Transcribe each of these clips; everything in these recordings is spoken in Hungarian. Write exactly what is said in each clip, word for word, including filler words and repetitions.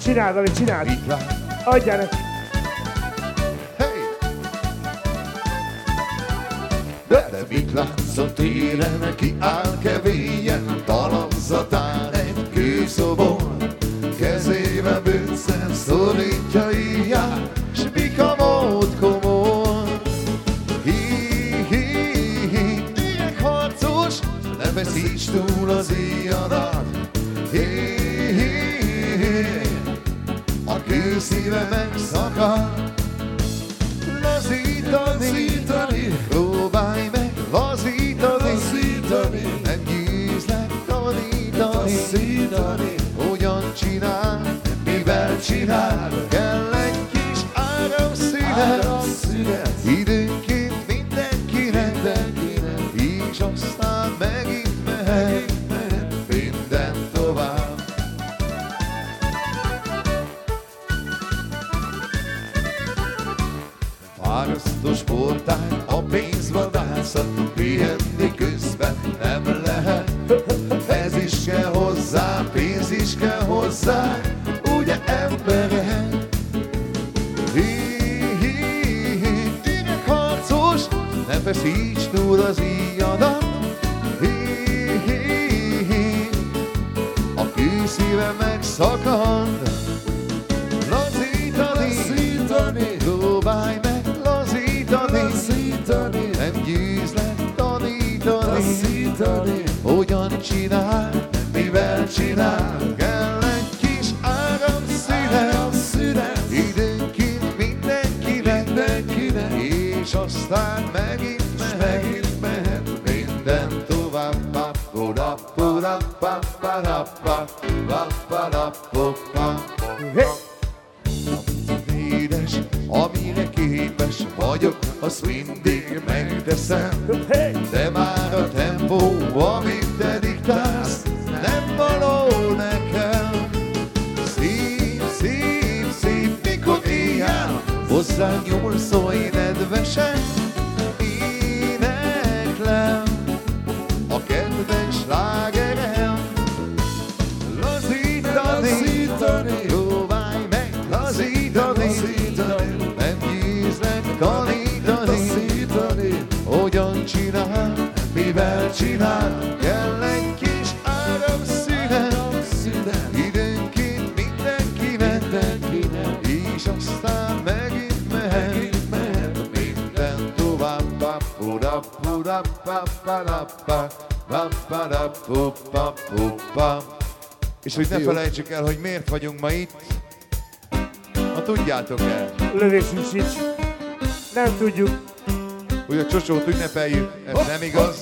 Csináld, amit csináld. Adjál neki. De mit látsz a téren, ki áll kevélyen, talapzatán egy kőszobor, kezébe bőccen szorítja íjját, s bikamót komor. Hi-hi-hi, ének harcos, ne veszíts túl az íjadat. Hi-hi-hi, a kőszíve megszakad. Lazítani, próbálj meg lazítani, lazítani. Nem győzlek tanítani, hogyan csinál, mivel csinál. Kell egy kis áramszünet, időnként mindenkinek, és aztán megint mehet minden tovább. Fárasztó sportág, a pénzvadászat, pihenni közben nem lehet. Ez is kell hozzá, pénz is kell hozzá, ugye emberek? Hi-hi-hi, ének harcos, ne feszíts túl az íjadat. Hi-hi-hi, a kőszíve megszakad. Lazítani, próbálj meg lazítani, nem győzlek tanítani, hogyan csinál, mivel csinál. Kell egy kis áramszünet, időnként mindenkinek, és aztán megint mehet minden tovább. Édes, amire képes vagyok, azt mindig megteszem. De már a tempó, amit te diktálsz, nem való nekem. Szép, szép, szép, mikor éjjel hozzánk nyúl, szólj nedvesen. Éneklem a kedves slágerem. Lazítani, próbálj meg lazítani, nem győzlek tanítani, hogyan csinál, mivel csinál. Kell egy kis áramszünet, időnként mindenkinek, és aztán megint mehet minden tovább. És hogy ne felejtsük el, hogy miért vagyunk ma itt, ha tudjátok el. Lövésünk sincs. Nem tudjuk. Hogy a csocsót ünnepeljük, ez nem igaz.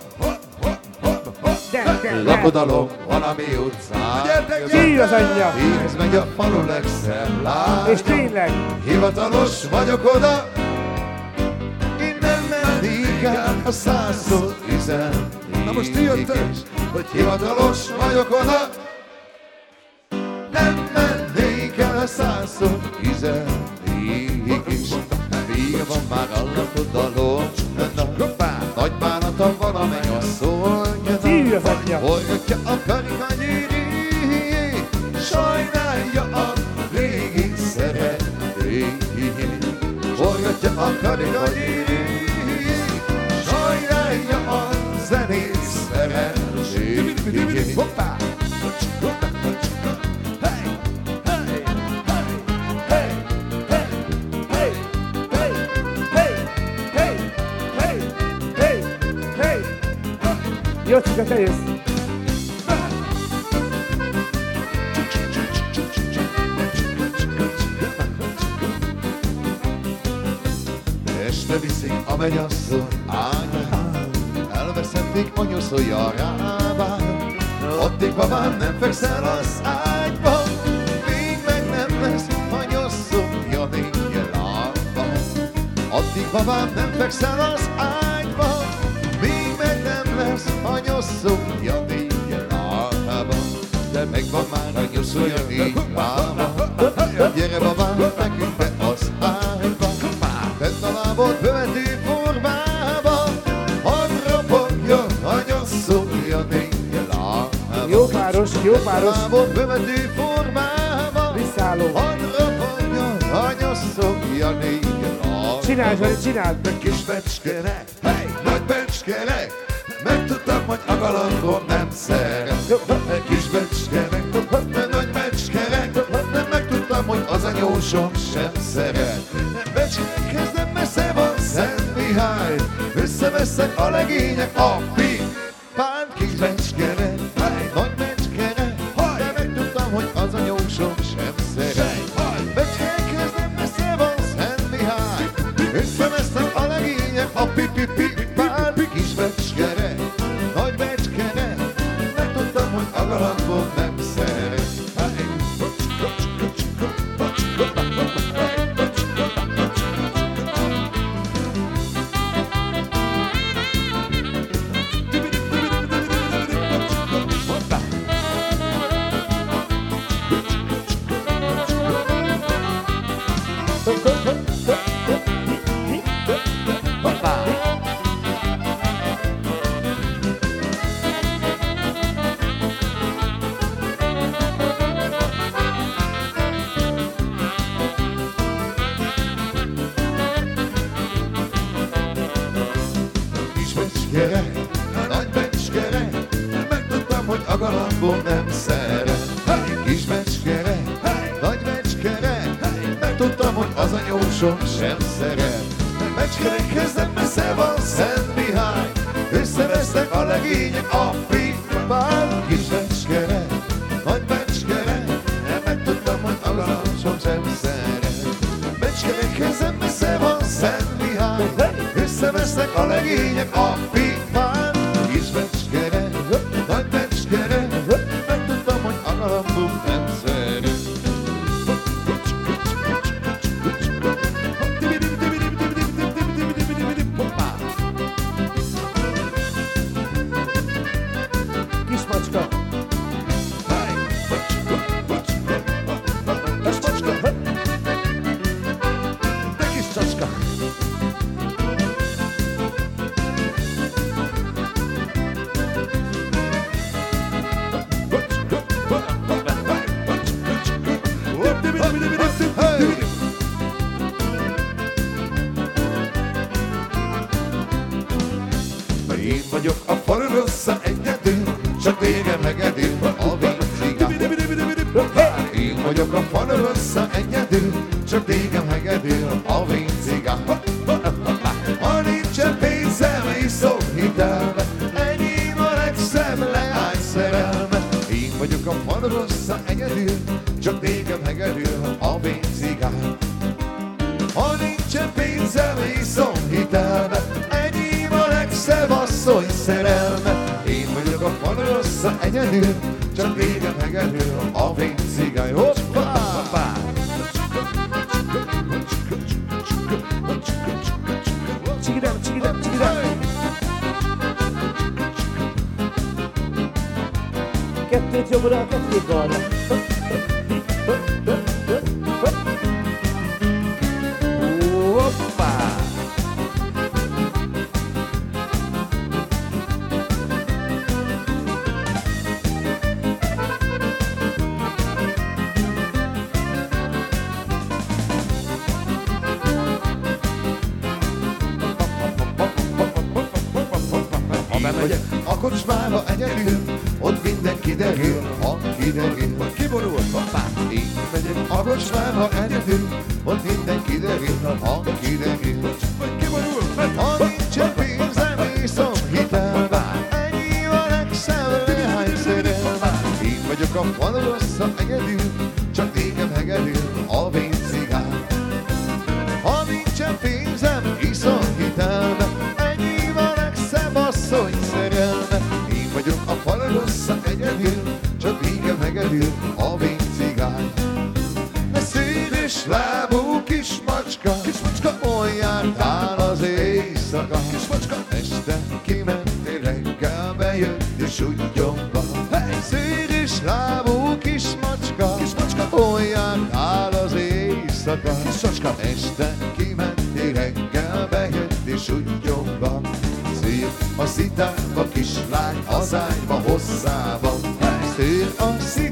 De, de, de. Lakodalom valami utcán. Ki az anyja? Pénz megy a falu legszebb. És tényleg. Hivatalos vagyok oda. Innen mennék el, a százszor üzen. Na most ti jöttök, hogy hivatalos vagyok oda. Nem mennék el, a százszor üzennék is. Vége van már a lakodalom. Nagy bánata valamely a szolgálja. Forgatja a karikanyéri, sajnálja a régi szeretét. Forgatja a karikanyéri, sajnálja a zenész szeretét. Hoppá! Jocika, te jössz! Este viszik a mennyasszony ágyán, elveszették anyuszolja ráván. Addig babám nem fekszel az ágyban, még meg nem lesz anyuszolja négy lábban. Addig babám nem fekszel az ágyban, még meg nem lesz anyuszolja négy lábban. De megvan már anyuszolja négy lábban. Gyere babám, feküdj be az ágyban. Fent a lábod követő formában, hadd ropogjon anyuszolja négy lábban. Jó páros, jó páros. Fent a lábod követő formában, Beszálló. Hadd rapadjon anya szokja négy rajta. Csináld, Zsani, csináld. De kis becskerek, hey, nagy becskerek, megtudtam, hogy a galambon nem szeret. Kis becskerek, nagy becskerek, nem megtudtam, hogy az anyósom sem szeret. Becskerekhez nem messze van Szent Mihály, összeveszek a legények a pipán. Kis becskerek, hey, nagy becskerek, de megtudtam, hogy az anyósom sem szeret. Becskerekhez nem messze van Szent Mihály, összeveszek a legények a pipipipán. Kis becskere, nagy becskere, megtudtam, hogy a galambon nem szeret. Nagy becskere, megtudtam, hogy a galambon nem szeret. Kis becskere, nagy becskere, megtudtam, hogy az anyósom sem szeret. Becskerekhez nem messze van Szent Mihály, összevesznek a legények a pipán. Kis becskere, nagy becskere, megtudtam, hogy a galambom sem szeret. Becskerekhez nem messze van Szent Mihály, összevesznek a legények a pipán. Kis becskere, nagy becskere, megtudtam, hogy a galambom nem szeret. Kis macska. Kis macska, te kis csacska. Én vagyok a falu rossza egyedül, csak végem hegedül a víncigám. Én vagyok a falu rossza egyedül, csak végem hegedül a víncigám. Ha nincsen pénzem, iszom hitelme, enyém a legszebb leány szerelme. Én vagyok a falu rossza egyedül, csak végem hegedül a víncigám. Ha nincsen pénzem, iszom hitelme, enyém a legszebb asszony szerelme. Én vagyok a falu rossza egyedül, csak végem hegedül a víncigány. Hoppá! Hoppá! Csigidem, csigidem, csigidem. Kettőt jobbra, kettőt balra. Hoppá! Ha bemegyek a kocsmába egyedül, ott minden kiderül, ha kiderül, hogy kiborul, hoppá! Én megyek a kocsmába egyedül, ott minden kiderül, ha kiderül, hogy kiborul, ha nincsen pénzem, iszom hitelme, ennyi a legszebb leány szerelme. Én vagyok a falu rossza egyedül, csak téged hegedül a véncigám. Ha nincsen pénzem, iszom hitelme, ennyi a legszebb asszony szerelme. Én vagyok a falu rossza egyedül, csak téged hegedül a véncigány. De széles lábú kis macska, kis macska, hol jártál az éjszaka? Kis macska, este kimentél, reggel bejött és úgy gyomba. Hey! Széles lábú kis macska, kis macska, hol jártál az éjszaka? Kis macska, este kimentél, reggel bejött és úgy gyomba. Szél a szitába, kislány az ágyba hosszába. Hey! Szél a szitába,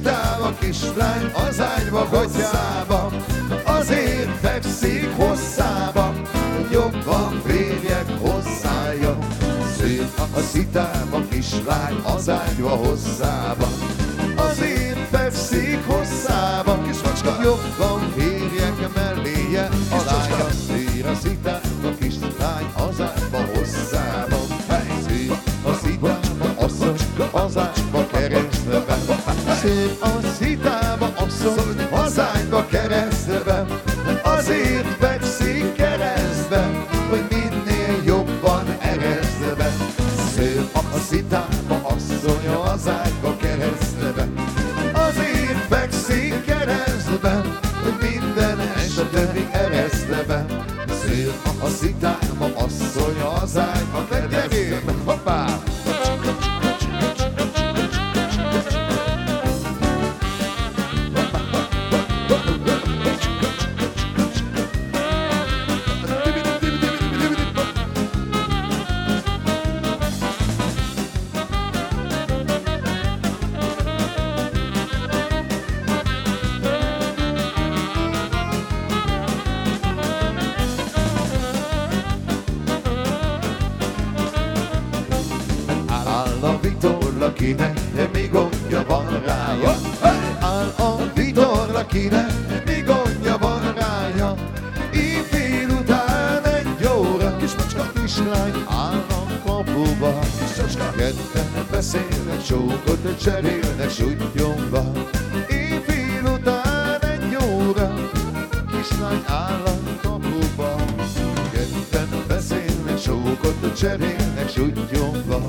a kislány az ágyba hosszába, azért fekszik hosszába, jobban férjek hosszája. Szép a szitába, kislány az ágyba hosszába, azért fekszik hosszába, kismacska, jobban férjek melléje alája. Szép a szitába, kislány az ágyba hosszába, szép a szitába, asszony az ágyba keresztbe. Szép a szitába, asszony az ágyba keresztbe, azért fekszik keresztbe, hogy minél jobban eresztbe. Szép a szitába, asszony az ágyba keresztbe, azért fekszik keresztbe, hogy minden esetben eresztbe. Szép a szitába, asszony az ágyba keresztbe. Hoppá! Lakinek mi gondja van rája, áll a vitor lakinek mi gondja van rája. Éjfél után egy óra, kismacska kislány áll a kapuba, ketten beszélnek, csókot cserélnek suttyomba. Éjfél után egy óra, kislány áll a kapuba, ketten beszélnek, csókot cserélnek suttyomba.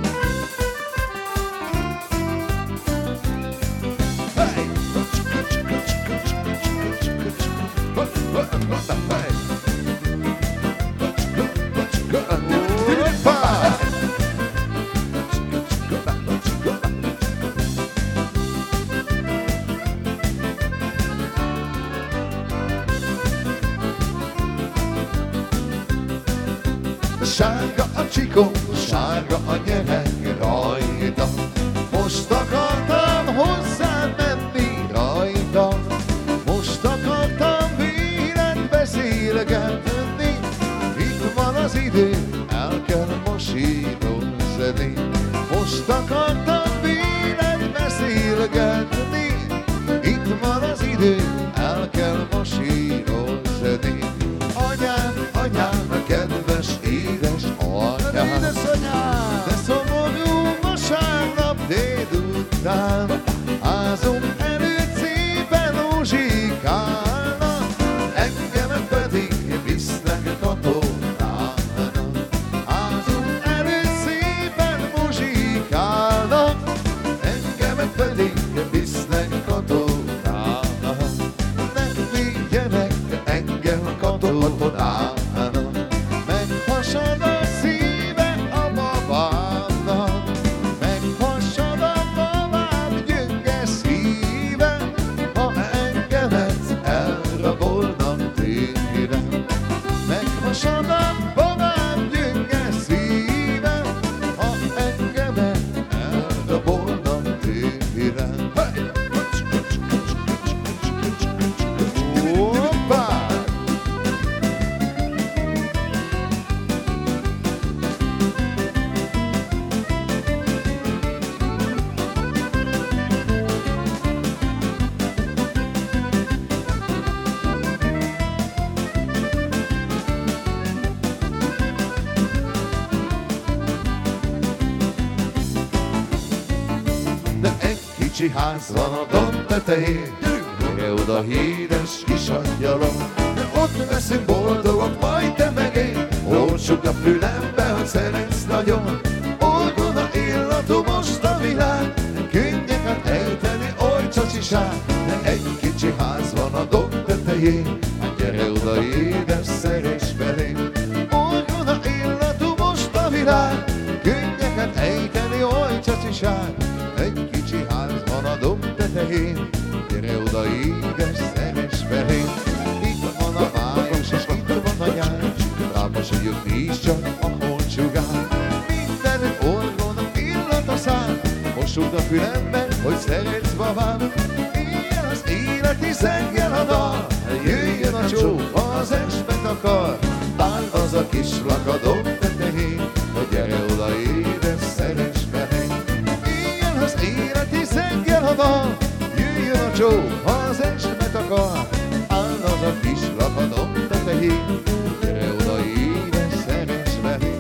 Sárga a csikó, sárga a nyereg rajta, most akartam hozzád menni rajta, most akartam veled beszélgetni. Itt van az idő, el kell mosírozni, most akartam veled beszélgetni. Itt van az idő, el kell mosírozni. Anyám, anyám, kedves édes anyám, de szomorú vasárnap délután, házom előtt szépen uzsikálnak, engemet pedig visznek katonának. Házom előtt szépen uzsikálnak, engemet pedig visznek katonának. Ne vigyenek engem katonának, meghasad a szíve a babámnak, meghasad a babám gyönge szíve, ha engemet elrabolnak tőlem. Meghasad a babám gyönge szíve, ha engemet elrabolnak tőlem. Hoppá! De egy kicsi ház van a domb tetején, gyere oda híres kis angyalom, de ott leszünk boldogok, majd te meg én, oltsuk a fülembe, hogy szeretsz nagyon. Orgona illatú most a világ, könnyeket ejteni, oly csacsiság. De egy kicsi ház van a domb tetején, gyere oda édes, szeress belém. Orgona illatú most a világ, könnyeket ejteni, oly csacsiság. Egy kicsi ház van a domb tetején, gyere oda édes, szeress belém. Itt van a május, és itt van a nyár, rápasodjuk mi is csak a holtsugár. Mindenütt orgona illat a szám, mossuk a fülemben, hogy szeretsz babám. kis lakadok tetején, gyere oda édes, szeress belém. Ilyen az élet, hiszen jel a dal, jöjjön a csók, ha az esmet akar. Áll az a kis lakadok tetején, gyere oda édes, szeress belém.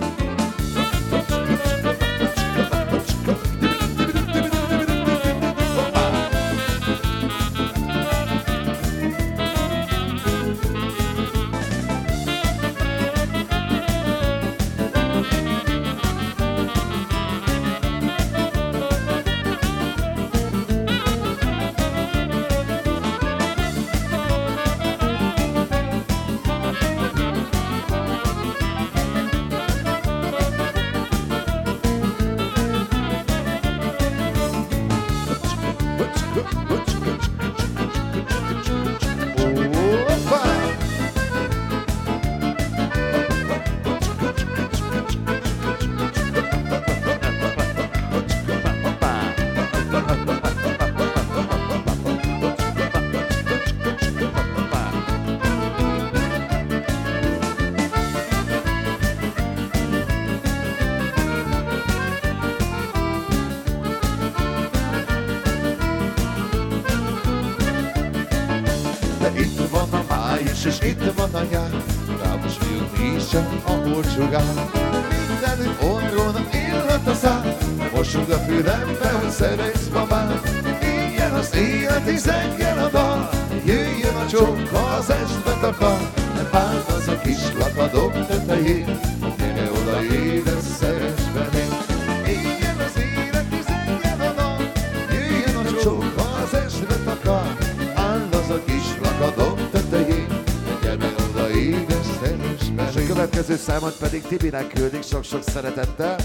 Itt van a május, és itt van a nyár, rámos fiúk ísen a holcsugár. Mindenütt orrón illat a szár, mosod a fülembe, hogy szeretsz babát. Ilyen az élet, hiszen jel a dal, jöjjön a csók, ha az estmet akar. Nem párt az a kis lakadok tetején, gyere oda édes, szeress belém. Ilyen az élet, hiszen jel a dal, jöjjön a csók, ha az estmet akar. Áll az a kis lakadok tetején, gyere oda édes, szeress belém. És a következő számot pedig Tibinek küldik sok-sok szeretettel.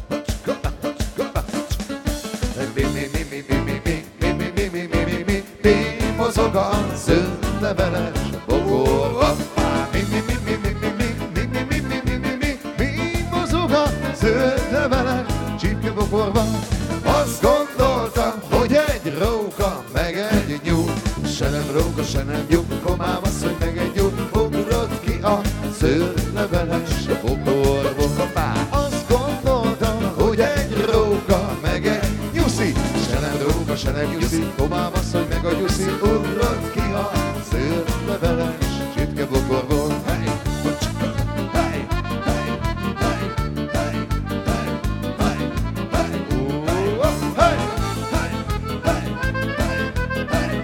Mi, mi, mi, mi, mi, mi, mi, mi, mi, mi, mi, mi, mi, mi, mozog a zöldleveles bokorban. Mi, mi, mi, mi, mi, mi, mi, mi, mi, mi, mi, mi, mi, mi, mozog a zöldleveles csipkebokorban. Azt gondoltam, hogy egy róka, meg egy nyúl, se nem róka, se nem nyúl, komám az, hogy meg egy nyúl, ugrott ki a zöldleveles bokorból. Azt gondoltam, hogy egy róka, meg egy nyuszi, se nem róka, se nem nyuszi, komám az, hogy meg a nyuszi, ugrott ki a zöldleveles csipkebokorból. Hey! Hey! Hey! Hey! Hey! Hey! Hey! Hey! Oh, oh, hey! Hey! Hey! Hey! Hey!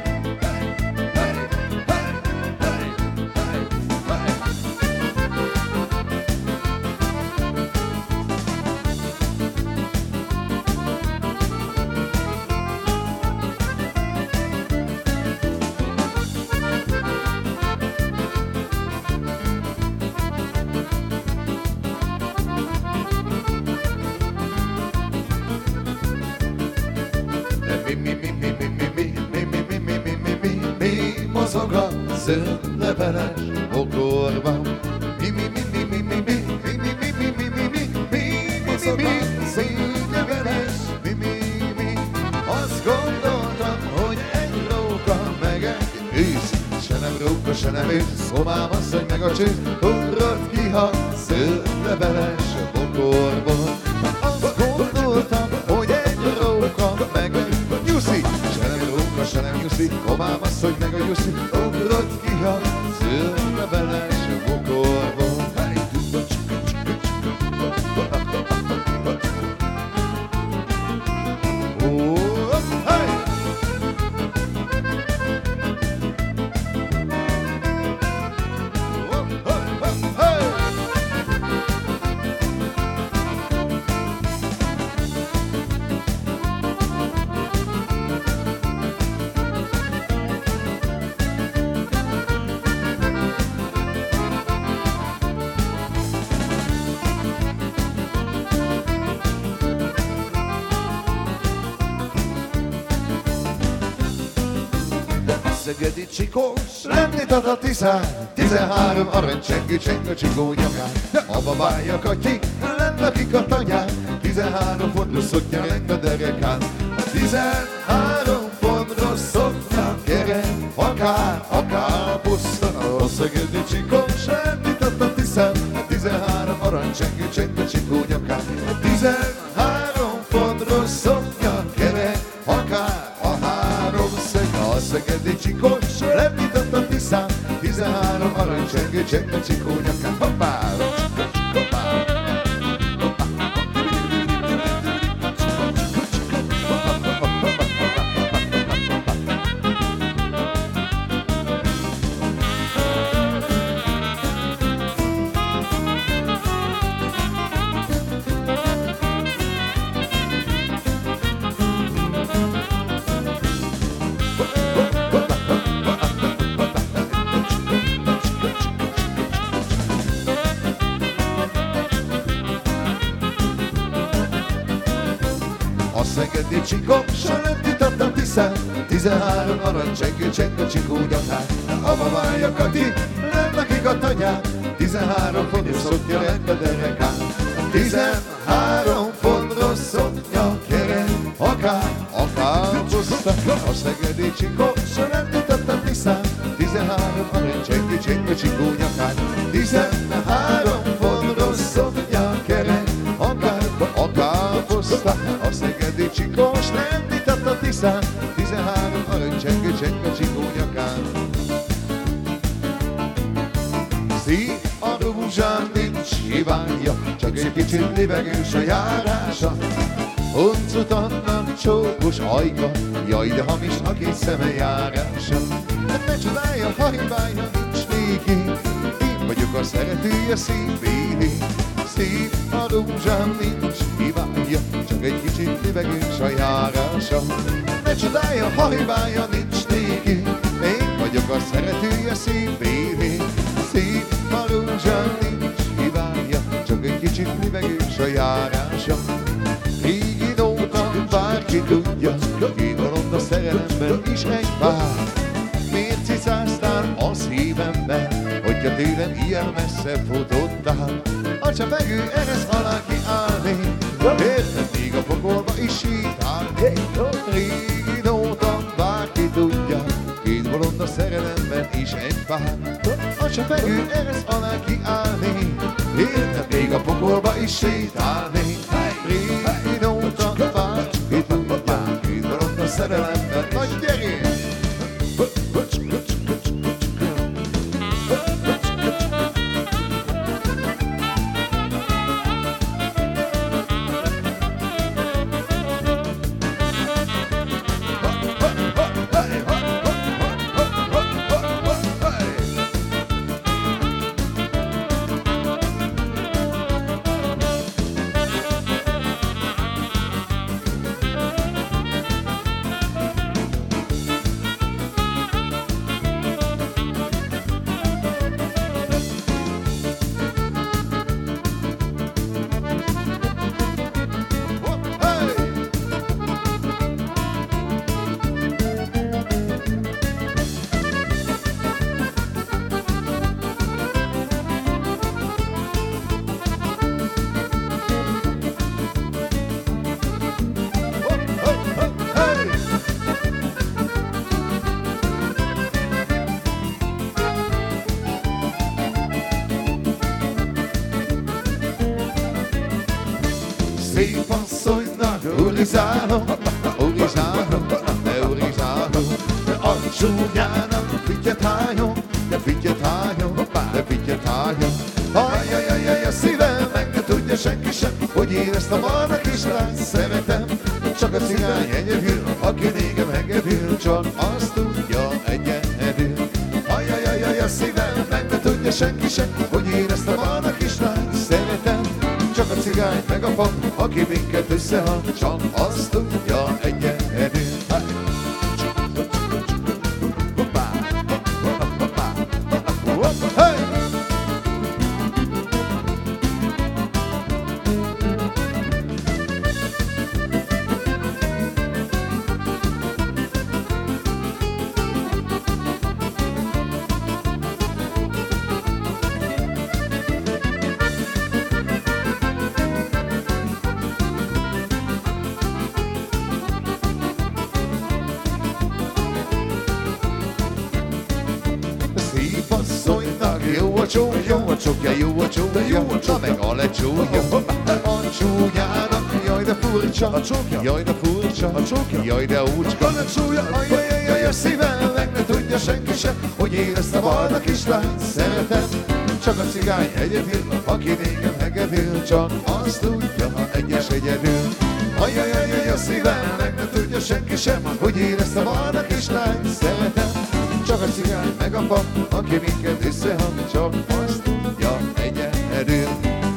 Mi, mi, mi, mi, mi, mi, mi, mi, mi, mi, mi, mi, mi, mi, mi, mozog a zöldleveles bokorban. Mi, mi, mi, mi, mi, mi, mi, mi, mi, mi, mi, mi, mi, mi, mi, mozog a zöldleveles, mi, mi, mi. Azt gondoltam, hogy egy róka, meg egy ősz, se nem róka, se nem ősz, komám asszony meg a csősz, ugrott ki a zöldleveles bokorból. Azt gondoltam, hogy egy róka, meg egy nyuszi, se nem róka, se nem nyuszi, komám asszony meg a nyuszi, ugrott ki a zöldleveles bokorból. Hey! Oh, hey! Oh, oh, oh, hey! Szegedi csikós, lenni tata tiszán, tizenhárom aranycsengő cseng a csigó nyakán. A babája katyi, lenn akik a tanyán, tizenhárom fontos szoknya lenn a derekán. Tizenhárom fontos szoknya gyere, akár, akár pusztan. A szegedi csikós, lenni tata tiszán, tizenhárom csengő, csengő, csikó nyakán. Tizenhárom fodros szoknya, kere, akár a háromszög. A szegedi csikós, lendított a Tiszán, tizenhárom arany csengő, csengő, csikó nyakán. Hoppá, hoppá. Szegedi csikósan lendított a Tiszán, tizenhárom arany csengő, csengő, csikó nyakán. A babája Kati, lett nekik a tanyán, tizenhárom fontos szoknya lett a derekán. Tizenhárom fontos szoknya, kere, akár, akár puszta. A szegedi csikósan lendított a Tiszán, tizenhárom arany csengő, csengő, csikó nyakán. Tizenhárom fontos szoknya, kere, akár, akár puszta. A szegedi csikós lendított a Tiszán, tizenhárom arany csengő, csengő, csikó nyakán. Szív a rózsám nincs hibája, csak egy kicsit libegős a járása. Huncut annak csókos ajka, jaj, de hamis a két szeme járása. Hát ne csodálja, ha hibája nincs néki, én vagyok a szeretője szívévé. Szív a rózsám nincs hibája, csak egy kicsit libegős a járása. Ne csodálja, ha hibája nincs néki, én vagyok a szeretője szívévé. Szív a rózsám nincs hibája, csak egy kicsit libegős a járása. Régi óta bárki tudja, két bolond a szerelemben is egy pár. Miért cicáztál a szívemben, hogyha tőlem ilyen messze futottál? A csepegő eresz alá kiállni, érted még a pokolba is sétálni. Régi óta bárki tudja, két bolond a szerelemben is egy pár. A csepegő eresz alá kiállni, érted még a pokolba is sétálni. Régi óta bárki tudja, két bolond a szerelemben. Nagy gyerés! Szép asszonynak urizálom, urizálom, ne urizálom. A csúnyának fityet hányom, de fityet hányom, de fityet hányom. Ajjajajaj, a szívem, meg ne tudja senki sem, hogy én ezt a barna kislányt szeretem. Csak a cigány egyedül, aki négem hegedül, csak azt tudja egyedül. Ajjajajaj, a szívem, meg ne tudja senki sem, hogy én ezt a barna kislányt szeretem. Csak a cigány meg a pap, aki minket összehal, csak azt tudja egyedül. csója, jó a csókja, jó a csója, na meg a lecsója. A csójának, jaj de furcsa, a csókja, jaj de furcsa, a csókja, jaj de úcska. A lecsója, ajajajaj, a szívem, meg ne tudja senki sem, hogy én ezt a barna kislányt szeretem. Csak a cigány egyedül, aki nékem hegedül, csak azt tudja, ha egyes egyedül. Ajajajaj, a szívem, meg ne tudja senki sem, hogy én ezt a barna kislányt szeretem. Csak a cigány meg a pap, aki minket összehang, csak azt tudja egyedül.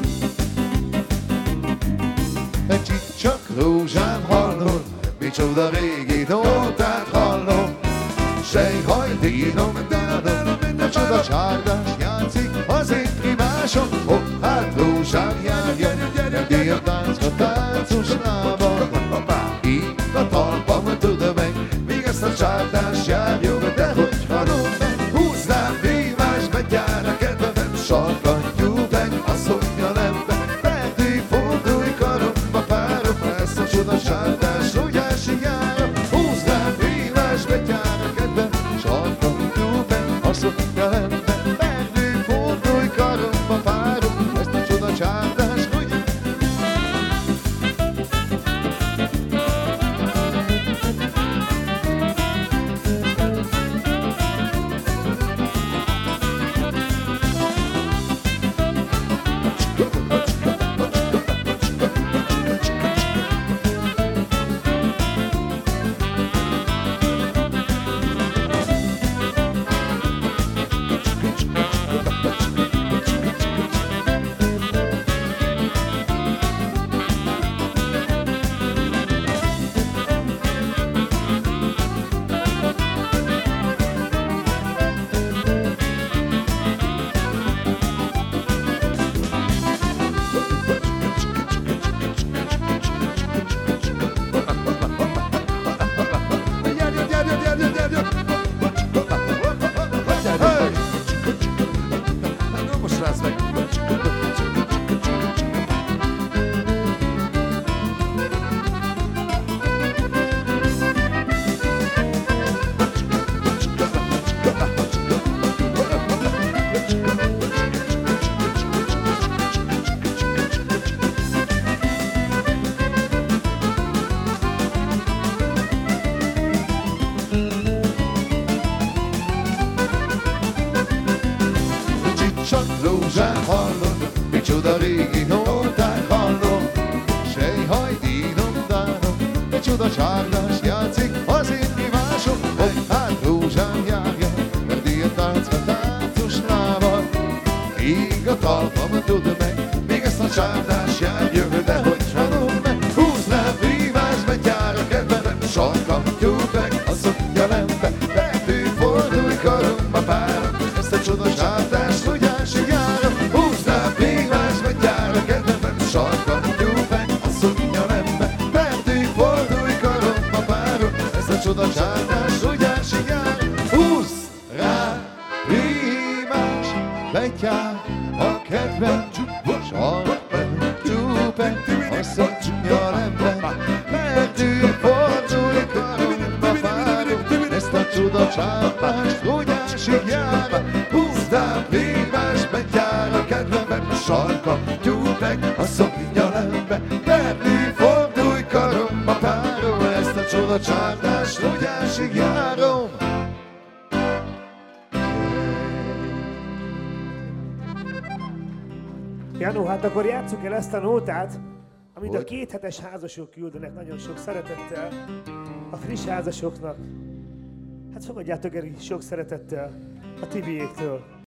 Egy csicsak rózsám hallom, micsoda régi nótát hallom. Sejhajtínom, de minden csoda csárdás játszik az én primásom. Hopp, hát rózsám járja, gyere a táncra, táncos lába. Így a talpam tudom meg, míg ezt a csárdás járjon, de hogy halom meg. Húznám vívásba, gyár a kedvemem, sarkantjuk meg a szonyalembe. Pedig fordulj karomba, párom, ezt a csoda csárdás rogyási járom. Húznám vívásba, gyár a kedvem, sarkantjuk meg a szonyalembe. Pedig fordulj karomba, párom, ezt a csoda csárdás rogyási. Csak rózsát hallom, micsoda régi nótát hallom. Sejhajtínom, dánom, micsoda csárdás játszik az én kívásom. Hopp, hát rózsám járja, mert ilyen táncra táncos lába. Íg a talpam tud meg, még ezt a csárdás járja, de hogy halom meg. Húznám vívásba, gyár a kedvemem, sarkantjuk meg a szonyalembe. Pedig fordulj karomba, párom, ezt a csoda csárdás rogyási járom. Húznám vívásba, gyár a kedvemem, sarkantjuk meg a szonyalembe. Pedig fordulj karomba, párom, ezt a csoda csárdás rogyási járom. Húzz rá vívás, betyár a kedvem, sarkantjuk meg a szonyalembe. Pedig fordulj karomba, párom, ezt a csoda csárdás rogyási járom. Húznám vívás, betyár a kedvemem, sarkantjuk meg a szonyalembe. Pedig fordulj karomba, párom, ezt a csoda csárdás rogyásig járom. Janu, hát akkor játsszuk el ezt a nótát, amit a Hogy? kéthetes házasok küldenek nagyon sok szeretettel a friss házasoknak. Hát fogadjátok el sok szeretettel a Tibiéktől.